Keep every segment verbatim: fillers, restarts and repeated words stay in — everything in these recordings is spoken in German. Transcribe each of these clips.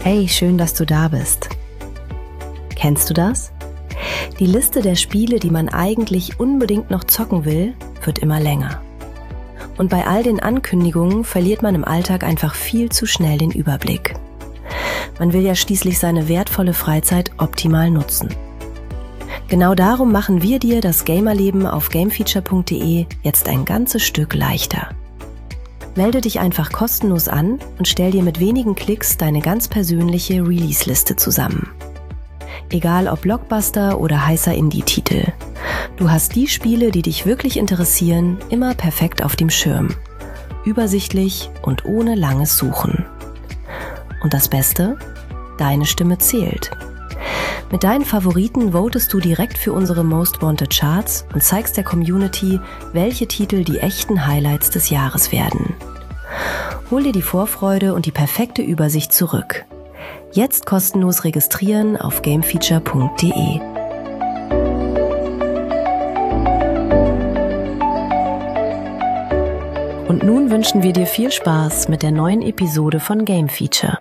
Hey, schön, dass du da bist. Kennst du das? Die Liste der Spiele, die man eigentlich unbedingt noch zocken will, wird immer länger. Und bei all den Ankündigungen verliert man im Alltag einfach viel zu schnell den Überblick. Man will ja schließlich seine wertvolle Freizeit optimal nutzen. Genau darum machen wir dir das Gamerleben auf gamefeature punkt de jetzt ein ganzes Stück leichter. Melde dich einfach kostenlos an und stell dir mit wenigen Klicks deine ganz persönliche Release-Liste zusammen. Egal ob Blockbuster oder heißer Indie-Titel. Du hast die Spiele, die dich wirklich interessieren, immer perfekt auf dem Schirm. Übersichtlich und ohne langes Suchen. Und das Beste? Deine Stimme zählt. Mit deinen Favoriten votest du direkt für unsere Most Wanted Charts und zeigst der Community, welche Titel die echten Highlights des Jahres werden. Hol dir die Vorfreude und die perfekte Übersicht zurück. Jetzt kostenlos registrieren auf gamefeature punkt de. Und nun wünschen wir dir viel Spaß mit der neuen Episode von Game Feature.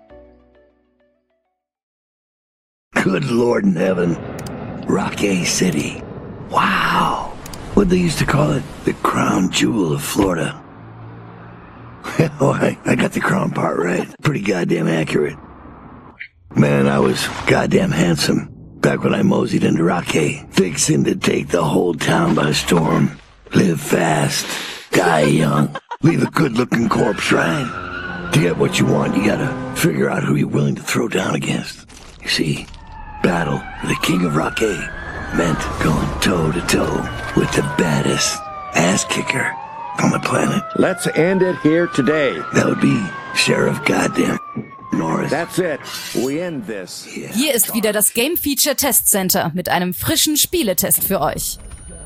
Good Lord in heaven. Rockay City. Wow. What they used to call it, the crown jewel of Florida. Oh, I, I got the crown part right. Pretty goddamn accurate. Man, I was goddamn handsome back when I moseyed into Rockay, fixing to take the whole town by storm. Live fast, die young, leave a good-looking corpse, right? To get what you want, you gotta figure out who you're willing to throw down against. You see, battle for the king of Rockay meant going toe-to-toe with the baddest ass-kicker on the planet. Let's end it here today. That would be Sheriff Goddamn Norris. That's it. We end this. Yeah. Hier ist wieder das Game Feature Test Center mit einem frischen Spieletest für euch.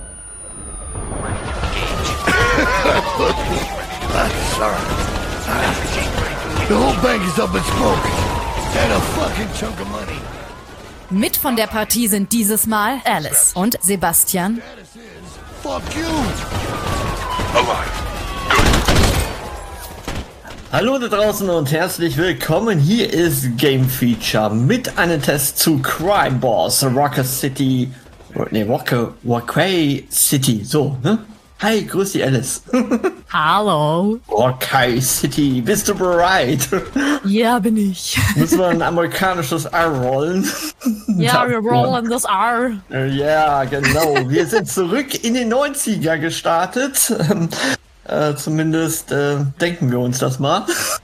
Sorry. The whole bank is up in smoke. And a fucking chunk of money. Mit von der Partie sind dieses Mal Alice und Sebastian. Fuck you. Hallo da draußen und herzlich willkommen. Hier ist Game Feature mit einem Test zu Crime Boss Rocker City. Ne, Rocker, Rockay City. So, ne? Hi, grüß dich, Alice. Hallo. Rockay City, bist du bereit? Ja, bin ich. Müssen wir ein amerikanisches R rollen? Ja, wir rollen das R. Ja, genau. Wir sind zurück in den neunziger gestartet. Äh, zumindest äh, denken wir uns das mal.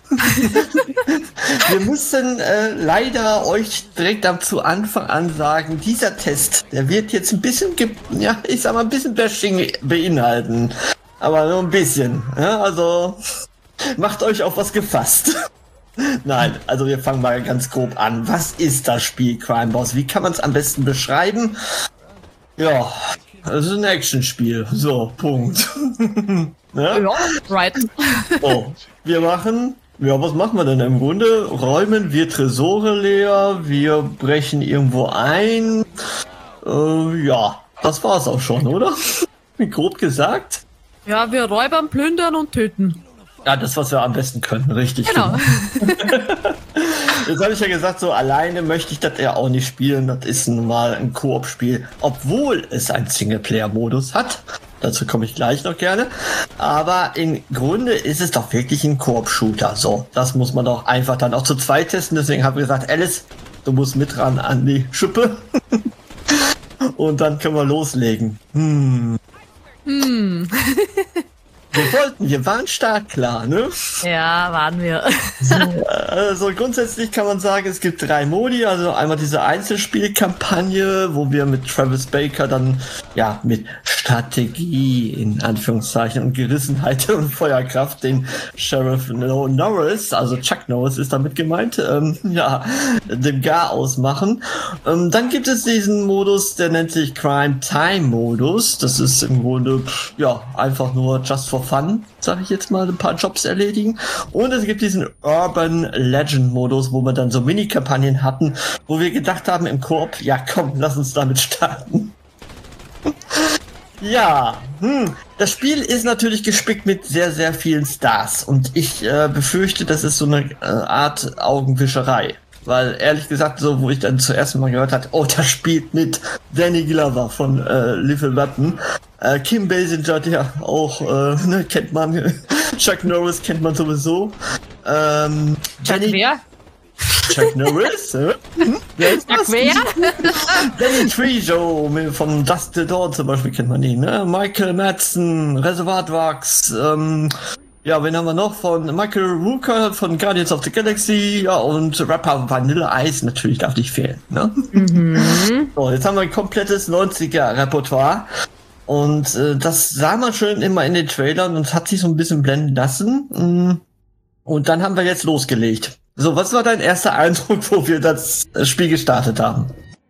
Wir müssen äh, leider euch direkt am zu Anfang an sagen, dieser Test, der wird jetzt ein bisschen, ge- ja, ich sag mal, ein bisschen Bashing beinhalten. Aber nur ein bisschen. Ja, also macht euch auf was gefasst. Nein, also wir fangen mal ganz grob an. Was ist das Spiel Crime Boss? Wie kann man es am besten beschreiben? Ja, es ist ein Actionspiel. So, Punkt. Ja? Ja, right. Oh, wir machen, ja, was machen wir denn im Grunde? Räumen wir Tresore leer, wir brechen irgendwo ein. Äh, ja, das war's auch schon, oder? Grob gesagt. Ja, wir räubern, plündern und töten. Ja, das, was wir am besten können, richtig. Genau. Jetzt habe ich ja gesagt, so alleine möchte ich das ja auch nicht spielen. Das ist nun mal ein Koop-Spiel, obwohl es einen Singleplayer-Modus hat. Dazu komme ich gleich noch gerne. Aber im Grunde ist es doch wirklich ein Koop-Shooter. So, das muss man doch einfach dann auch zu zweit testen. Deswegen habe ich gesagt, Alice, du musst mit ran an die Schippe. Und dann können wir loslegen. Hm. Hm. Wir wollten, wir waren startklar, ne? Ja, waren wir. Also grundsätzlich kann man sagen, es gibt drei Modi. Also einmal diese Einzelspielkampagne, wo wir mit Travis Baker dann ja mit Strategie in Anführungszeichen und Gerissenheit und Feuerkraft den Sheriff Norris, also Chuck Norris ist damit gemeint, ähm, ja, dem Gar ausmachen. Ähm, dann gibt es diesen Modus, der nennt sich Crime Time Modus. Das ist im Grunde ja einfach nur just for fun, sag ich jetzt mal, ein paar Jobs erledigen. Und es gibt diesen Urban Legend Modus, wo wir dann so Mini-Kampagnen hatten, wo wir gedacht haben im Koop, ja komm, lass uns damit starten. Ja, hm, das Spiel ist natürlich gespickt mit sehr, sehr vielen Stars und ich äh, befürchte, das ist so eine äh, Art Augenwischerei. weil ehrlich gesagt, so wo ich dann zuerst mal gehört habe, oh, da spielt mit Danny Glover von äh, Lethal Weapon, äh, Kim Basinger, der auch, äh, ne, kennt man, Chuck Norris kennt man sowieso. Ähm, Chuck Danny, wer? Chuck Norris, äh? hm? Wer ist Chuck das? wer? Danny Trejo von Dust Till Dawn zum Beispiel kennt man ihn, ne? Michael Madsen, Reservoir Dogs, ähm, ja, wen haben wir noch? Von Michael Rooker von Guardians of the Galaxy, ja, und Rapper Vanilla Ice natürlich darf nicht fehlen, ne? Mhm. So, jetzt haben wir ein komplettes neunziger-Repertoire und äh, das sah man schön immer in den Trailern und hat sich so ein bisschen blenden lassen. Und dann haben wir jetzt losgelegt. So, was war dein erster Eindruck, wo wir das Spiel gestartet haben?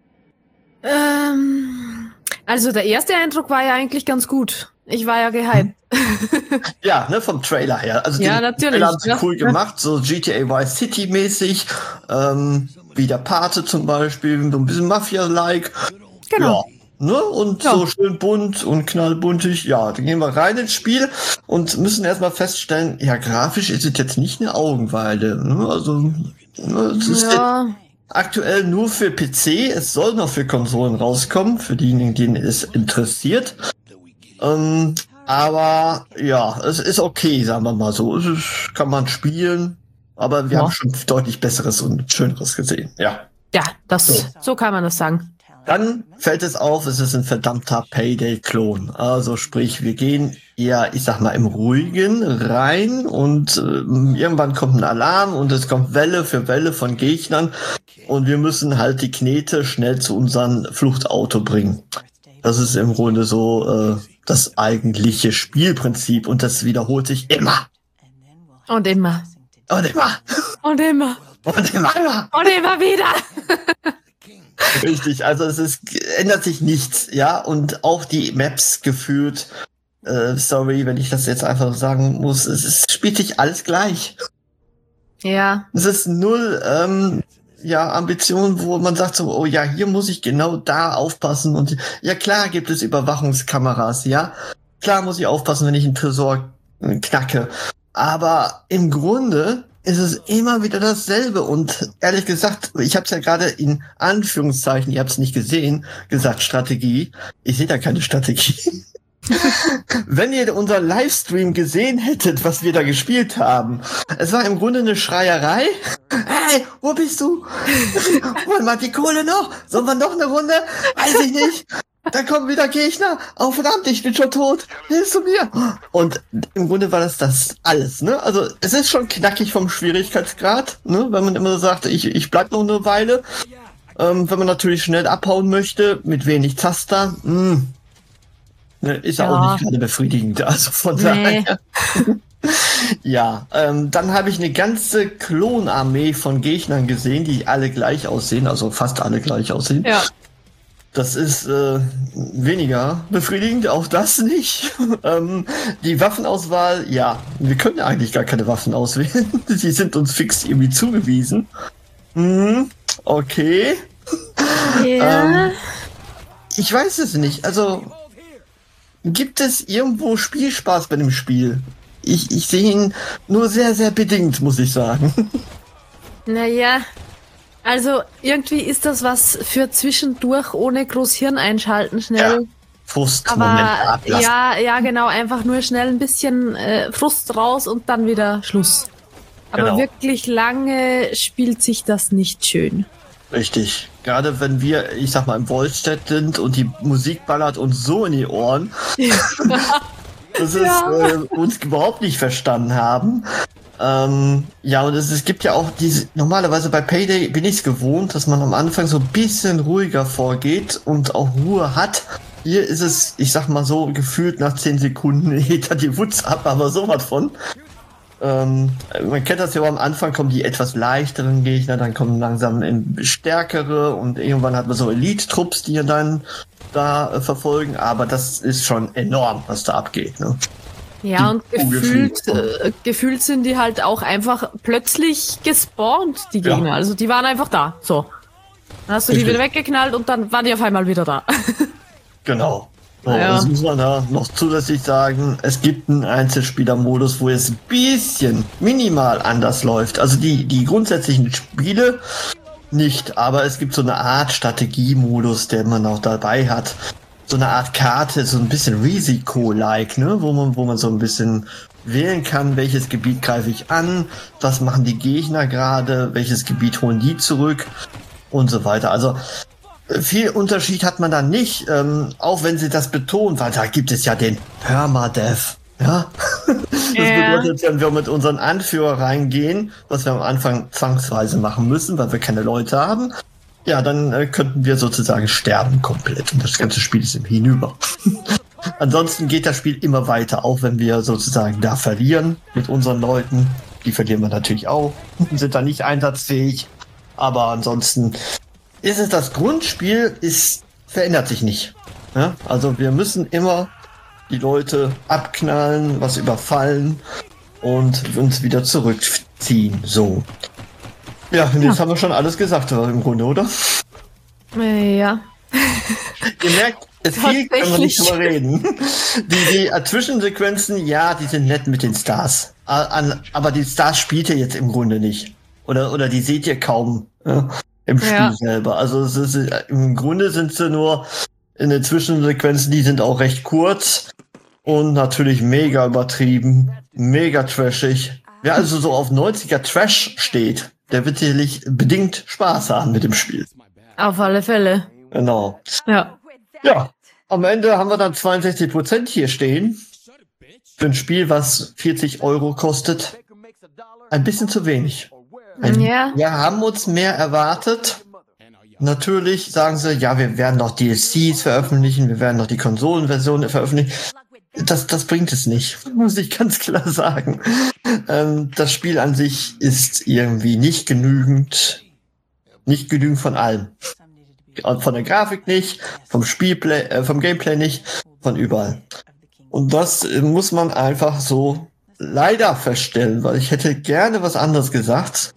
Ähm, also der erste Eindruck war ja eigentlich ganz gut. Ich war ja gehypt. Ja, ne, vom Trailer her. Also ja, den natürlich. Trailer haben sie Ja. cool gemacht, so G T A Vice City mäßig, ähm, wie der Pate zum Beispiel, so ein bisschen Mafia-like. Genau. Ja, ne, und Ja. so schön bunt und knallbuntig. Ja, dann gehen wir rein ins Spiel und müssen erstmal feststellen, ja, grafisch ist es jetzt nicht eine Augenweide. Ne? Also, ne, es ist jetzt Ja. aktuell nur für P C, es soll noch für Konsolen rauskommen, für diejenigen, denen es interessiert. Ähm, aber ja, es ist okay, sagen wir mal so. Es ist, kann man spielen, aber wir Ja. haben schon deutlich Besseres und Schöneres gesehen. Ja. Ja, das, So. so kann man das sagen. Dann fällt es auf, es ist ein verdammter Payday-Klon. Also sprich, wir gehen eher, ich sag mal, im Ruhigen rein und äh, irgendwann kommt ein Alarm und es kommt Welle für Welle von Gegnern und wir müssen halt die Knete schnell zu unserem Fluchtauto bringen. Das ist im Grunde so äh, das eigentliche Spielprinzip und das wiederholt sich immer. Und immer. Und immer. Und immer. Und immer. Und immer wieder. Richtig, also es ist, ändert sich nichts, ja, und auch die Maps gefühlt, äh, sorry, wenn ich das jetzt einfach sagen muss, es ist, spielt sich alles gleich. Ja. Es ist null, ähm, ja, Ambition, wo man sagt so, oh ja, hier muss ich genau da aufpassen und ja klar gibt es Überwachungskameras, ja, klar muss ich aufpassen, wenn ich einen Tresor äh, knacke, aber im Grunde ist es immer wieder dasselbe und ehrlich gesagt, ich habe es ja gerade in Anführungszeichen, ihr habt es nicht gesehen, gesagt Strategie. Ich sehe da keine Strategie. Wenn ihr unser Livestream gesehen hättet, was wir da gespielt haben, es war im Grunde eine Schreierei. Hey, wo bist du? Wollen wir die Kohle noch? Sollen wir noch eine Runde? Weiß ich nicht. Da kommen wieder Gegner. Oh verdammt, ich bin schon tot. Hilfst du mir? Und im Grunde war das das alles, ne? Also es ist schon knackig vom Schwierigkeitsgrad, ne? Wenn man immer sagt, ich, ich bleib noch eine Weile. Ähm, wenn man natürlich schnell abhauen möchte, mit wenig Taster, mh, ne, ist ja auch nicht gerade befriedigend. Also von Nee. daher. Ja, ähm, dann habe ich eine ganze Klonarmee von Gegnern gesehen, die alle gleich aussehen, also fast alle gleich aussehen. Ja. Das ist äh, weniger befriedigend, auch das nicht. ähm, die Waffenauswahl, ja, wir können ja eigentlich gar keine Waffen auswählen. Sie sind uns fix irgendwie zugewiesen. Hm, okay. Ja. Ähm, ich weiß es nicht. Also, gibt es irgendwo Spielspaß bei dem Spiel? Ich, ich sehe ihn nur sehr, sehr bedingt, muss ich sagen. Naja. Also irgendwie ist das was für zwischendurch ohne groß Hirn einschalten schnell. Ja, Frustmoment Aber ablassen. ja, ja genau, einfach nur schnell ein bisschen äh, Frust raus und dann wieder Schluss. Aber Genau. wirklich lange spielt sich das nicht schön. Richtig. Gerade wenn wir, ich sag mal, im Wollstedt sind und die Musik ballert uns so in die Ohren, dass es Ja. äh, uns überhaupt nicht verstanden haben. Ähm, ja, und es, es gibt ja auch diese, normalerweise bei Payday bin ich es gewohnt, dass man am Anfang so ein bisschen ruhiger vorgeht und auch Ruhe hat. Hier ist es, ich sag mal so, gefühlt nach zehn Sekunden geht da die Wutz ab, aber sowas von. Ähm, man kennt das ja am Anfang, kommen die etwas leichteren Gegner, dann kommen langsam in stärkere und irgendwann hat man so Elite-Trupps, die dann da äh, verfolgen, aber das ist schon enorm, was da abgeht, ne? Ja, und Die gefühlt, Kugelflieger. äh, gefühlt sind die halt auch einfach plötzlich gespawnt, die Ja. Gegner. Also die waren einfach da. So. Dann hast du die Richtig. wieder weggeknallt und dann waren die auf einmal wieder da. Genau. So, Ja. Das muss man da noch zusätzlich sagen. Es gibt einen Einzelspielermodus, wo es ein bisschen minimal anders läuft. Also die, die grundsätzlichen Spiele nicht, aber es gibt so eine Art Strategiemodus, den man auch dabei hat. So eine Art Karte, so ein bisschen Risiko-like, ne, wo man, wo man so ein bisschen wählen kann, welches Gebiet greife ich an, was machen die Gegner gerade, welches Gebiet holen die zurück und so weiter. Also viel Unterschied hat man da nicht, ähm, auch wenn sie das betonen, weil da gibt es ja den Permadeath. Ja, das Ja. bedeutet, wenn wir mit unseren Anführer reingehen, was wir am Anfang zwangsweise machen müssen, weil wir keine Leute haben, ja, dann äh, könnten wir sozusagen sterben komplett und das ganze Spiel ist im Hinüber. Ansonsten geht das Spiel immer weiter, auch wenn wir sozusagen da verlieren mit unseren Leuten. Die verlieren wir natürlich auch, sind da nicht einsatzfähig, aber ansonsten ist es das Grundspiel, ist verändert sich nicht. Ja? Also wir müssen immer die Leute abknallen, was überfallen und uns wieder zurückziehen. So. Ja, und jetzt haben wir schon alles gesagt im Grunde, oder? Äh, Ja. Ihr merkt, es viel können wir nicht drüber reden. Die, die Zwischensequenzen, ja, die sind nett mit den Stars. Aber die Stars spielt ihr jetzt im Grunde nicht. Oder, oder die seht ihr kaum ja, im Spiel Ja. selber. Also es ist, im Grunde sind sie nur in den Zwischensequenzen, die sind auch recht kurz und natürlich mega übertrieben, mega trashig. Wer also so auf neunziger Trash steht, der wird sicherlich bedingt Spaß haben mit dem Spiel. Auf alle Fälle. Genau. Ja. Ja, am Ende haben wir dann zweiundsechzig Prozent hier stehen. Für ein Spiel, was vierzig Euro kostet. Ein bisschen zu wenig. Ein, Ja. Wir haben uns mehr erwartet. Natürlich sagen sie, ja, wir werden noch D L Cs veröffentlichen, wir werden noch die Konsolenversion veröffentlichen. Das, das bringt es nicht, muss ich ganz klar sagen. Ähm, das Spiel an sich ist irgendwie nicht genügend, nicht genügend von allem. Von der Grafik nicht, vom Spielplay, äh, vom Gameplay nicht, von überall. Und das äh, muss man einfach so leider feststellen, weil ich hätte gerne was anderes gesagt.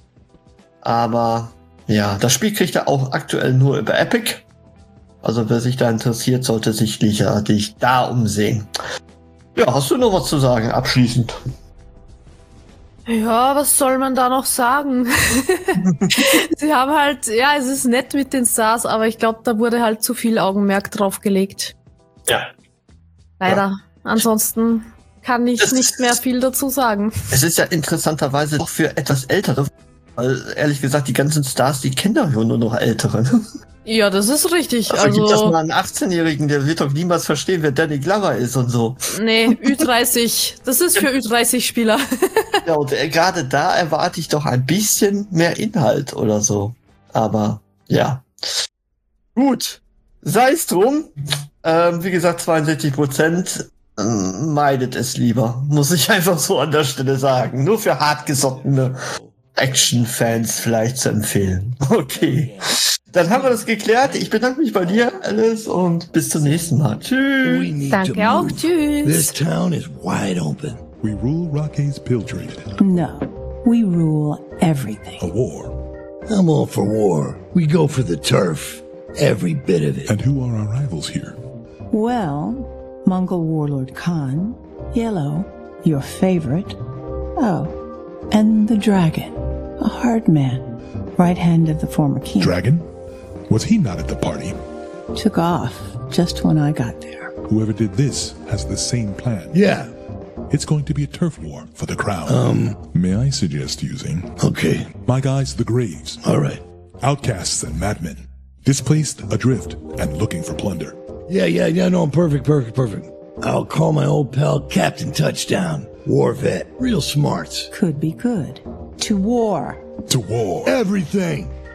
Aber ja, das Spiel kriegt er auch aktuell nur über Epic. Also wer sich da interessiert, sollte sich sicherlich da umsehen. Ja, hast du noch was zu sagen abschließend? Ja, was soll man da noch sagen? Sie haben halt, ja, es ist nett mit den Stars, aber ich glaube, da wurde halt zu viel Augenmerk drauf gelegt. Ja. Leider. Ansonsten kann ich Das nicht mehr viel dazu sagen. Es ist ja interessanterweise auch für etwas Ältere. Weil ehrlich gesagt, die ganzen Stars, die kennen doch nur noch Ältere. Ja, das ist richtig. Also gibt das Also, mal einen achtzehnjährigen, der wird doch niemals verstehen, wer Danny Glover ist und so. nee, Ü dreißig. Das ist für Ü dreißig Spieler. Ja, und äh, gerade da erwarte ich doch ein bisschen mehr Inhalt oder so. Aber ja. Gut. Sei es drum. Ähm, wie gesagt, zweiundsechzig Prozent ähm, meidet es lieber. Muss ich einfach so an der Stelle sagen. Nur für hartgesottene Action-Fans vielleicht zu empfehlen. Okay. Dann haben wir das geklärt. Ich bedanke mich bei dir, Alice, und bis zum nächsten Mal. Tschüss. We need to Danke auch. move. This Tschüss. town is wide open. We rule Rocky's Pill Trade. No, we rule everything. A war. I'm all for war. We go for the turf. Every bit of it. And who are our rivals here? Well, Mongol warlord Khan, Yellow, your favorite. Oh, and the dragon, a hard man, right hand of the former king. Dragon? Was he not at the party? Took off just when I got there. Whoever did this has the same plan. Yeah. It's going to be a turf war for the crown. Um, May I suggest using okay. my guys, the Graves, All right. outcasts and madmen, displaced, adrift, and looking for plunder. Yeah, yeah, yeah, no, perfect, perfect, perfect. I'll call my old pal Captain Touchdown. War vet. Real smarts. Could be good. To war. To war. Everything.